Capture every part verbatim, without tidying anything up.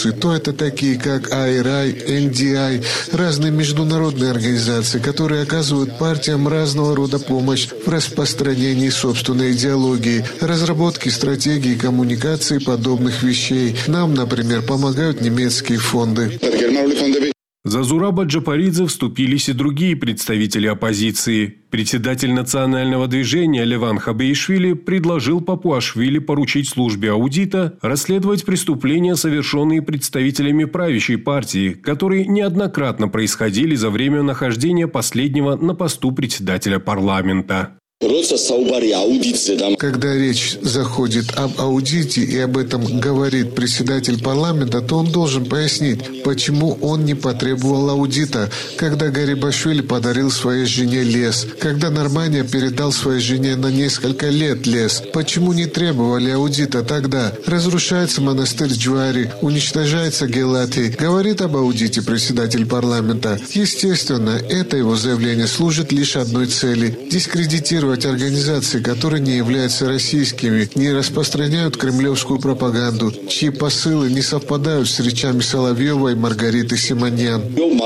то это такие, как ай эр ай, эн ди ай, разные международные организации, которые оказывают партиям разного рода помощь в распространении собственной идеологии, разработке стратегий коммуникации подобных вещей. Нам, например, помогают немецкие фонды. За Зураба Джапаридзе вступились и другие представители оппозиции. Председатель национального движения Леван Хабеишвили предложил Папуашвили поручить службе аудита расследовать преступления, совершенные представителями правящей партии, которые неоднократно происходили за время нахождения последнего на посту председателя парламента. Когда речь заходит об аудите и об этом говорит председатель парламента, то он должен пояснить, почему он не потребовал аудита, когда Гарибашвили подарил своей жене лес, когда Нормания передал своей жене на несколько лет лес. Почему не требовали аудита тогда? Разрушается монастырь Джуари, уничтожается Гелати. Говорит об аудите председатель парламента. Естественно, это его заявление служит лишь одной цели – дискредитировать организации, которые не являются российскими, не распространяют кремлевскую пропаганду, чьи посылы не совпадают с речами Соловьева и Маргариты Симоньян.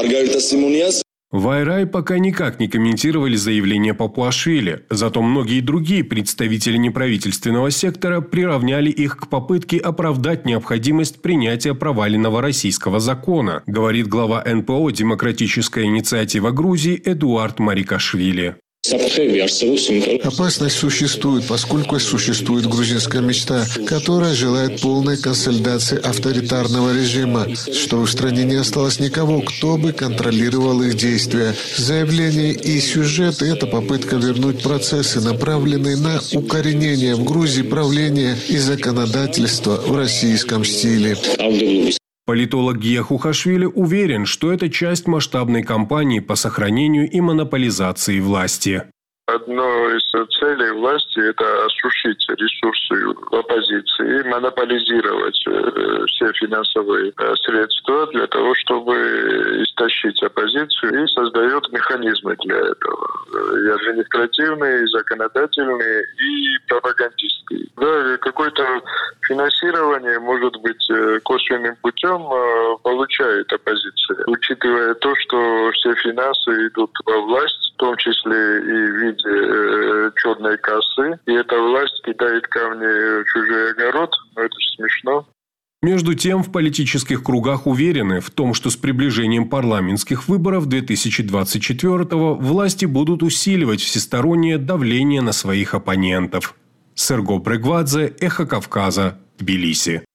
В ай эр ай пока никак не комментировали заявление Папуашвили, зато многие другие представители неправительственного сектора приравняли их к попытке оправдать необходимость принятия проваленного российского закона, говорит глава эн пэ о «Демократическая инициатива Грузии» Эдуард Марикашвили. Опасность существует, поскольку существует грузинская мечта, которая желает полной консолидации авторитарного режима, что в стране не осталось никого, кто бы контролировал их действия. Заявление и сюжет – это попытка вернуть процессы, направленные на укоренение в Грузии правления и законодательства в российском стиле. Политолог Гия Хухашвили уверен, что это часть масштабной кампании по сохранению и монополизации власти. Одно из целей власти – это осушить ресурсы оппозиции, монополизировать все финансовые средства для того, чтобы истощить оппозицию, и создает механизмы для этого. И административные, и законодательные, и пропагандистские. Да, какое-то финансирование, может быть, косвенным путем получает оппозиция, учитывая то, что все финансы идут во власть, в том числе и в виде э, черной кассы, и эта власть кидает камни в чужой огород, но это же смешно. Между тем, в политических кругах уверены в том, что с приближением парламентских выборов две тысячи двадцать четвёртого власти будут усиливать всестороннее давление на своих оппонентов. Серго Брегвадзе, Эхо Кавказа, Тбилиси.